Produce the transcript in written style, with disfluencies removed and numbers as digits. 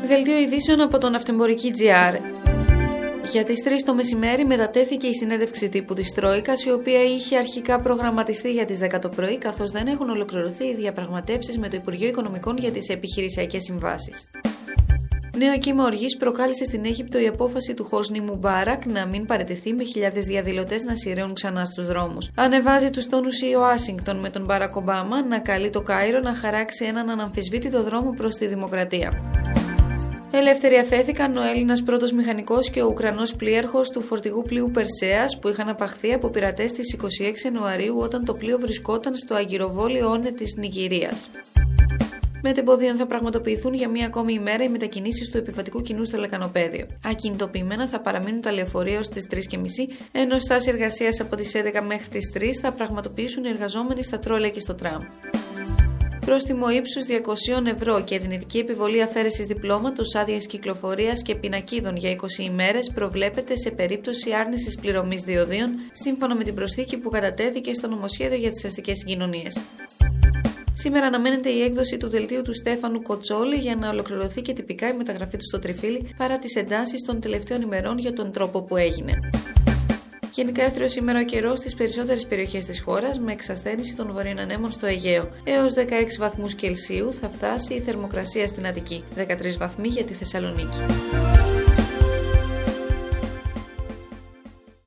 Δελτίο ειδήσεων από το Ναυτεμπορική.gr. Για τις 3 το μεσημέρι μετατέθηκε η συνέντευξη τύπου της Τρόικας, η οποία είχε αρχικά προγραμματιστεί για τις 10 το πρωί, καθώς δεν έχουν ολοκληρωθεί οι διαπραγματεύσεις με το Υπουργείο Οικονομικών για τις επιχειρησιακές συμβάσεις. Νέο κύμα οργής προκάλεσε στην Αίγυπτο η απόφαση του Χόσνι Μουμπάρακ να μην παραιτηθεί, με χιλιάδες διαδηλωτές να σειραίουν ξανά στους δρόμους. Ανεβάζει τους τόνους η Ουάσιγκτον, με τον Μπάρακ Ομπάμα να καλεί το Κάιρο να χαράξει έναν αναμφισβήτητο δρόμο προς τη δημοκρατία. Ελεύθεροι αφέθηκαν ο Έλληνας πρώτος μηχανικός και ο Ουκρανός πλοίαρχος του φορτηγού πλοίου Περσέας, που είχαν απαχθεί από πειρατές στις 26 Ιανουαρίου όταν το πλοίο βρισκόταν στο αγκυροβόλιο Όνε της Νιγηρίας. Μετεμποδίων θα πραγματοποιηθούν για μία ακόμη ημέρα οι μετακινήσεις του επιβατικού κοινού στο λεκανοπέδιο. Ακινητοποιημένα θα παραμείνουν τα λεωφορεία ως τις 3:30, ενώ στάση εργασίας από τις 11 μέχρι τις 3 θα πραγματοποιήσουν οι εργαζόμενοι στα τρόλια και στο τραμ. Πρόστιμο ύψους 200 ευρώ και δυνητική επιβολή αφαίρεσης διπλώματος, άδειας κυκλοφορίας και πινακίδων για 20 ημέρες προβλέπεται σε περίπτωση άρνησης πληρωμής διοδίων, σύμφωνα με την προσθήκη που κατατέθηκε στο νομοσχέδιο για τις αστικές συγκοινωνίες. Σήμερα αναμένεται η έκδοση του δελτίου του Στέφανου Κοτσόλη για να ολοκληρωθεί και τυπικά η μεταγραφή του στο Τριφύλι, παρά τις εντάσεις των τελευταίων ημερών για τον τρόπο που έγινε. Γενικά έθριο σήμερα ο καιρός στις περισσότερες περιοχές της χώρας, με εξασθένηση των βορείων ανέμων στο Αιγαίο. Έως 16 βαθμούς Κελσίου θα φτάσει η θερμοκρασία στην Αττική, 13 βαθμοί για τη Θεσσαλονίκη.